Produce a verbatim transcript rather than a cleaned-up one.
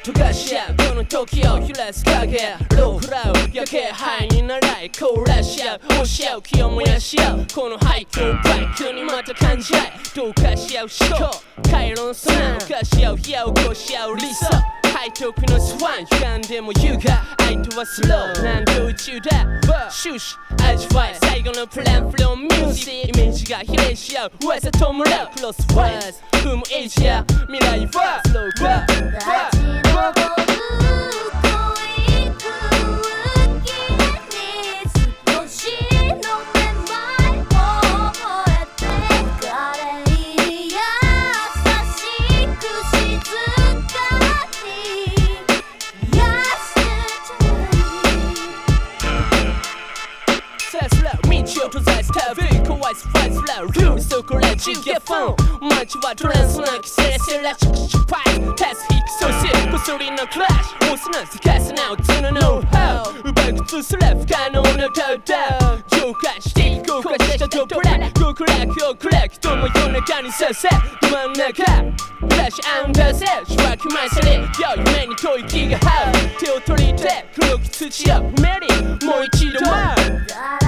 溶かし合うこの時を揺らす影ローフラウ焼け灰にならい凍らし合う押し合う気を燃やし合うこの廃墟をバイクにまた感じ合い同化し合う思考回路の砂犯し合う火を起こし合う理想背徳のスワン歪んでも優雅愛とはスローなんと宇宙だ終始味わい最後のプランフローミュージックイメージが比例し合う噂ともらうクロスワーズ踏むエイジや未来はスローバーバー閉ざす旅怖いスパイスラウルームそこら中ゲフォン街はトランスなきセレセらしく失敗タス引きそうしこそりのクラッシュ押すなせかすなおつのノウハウ奪い崩すら不可能なダウダウ浄化していこうかしたトップラ極楽を暗く人も夜中にさせど真ん中ブラシアンダーセしばくまされよ夢に吐息が這う手を取りて黒き土を踏めりもう一度舞う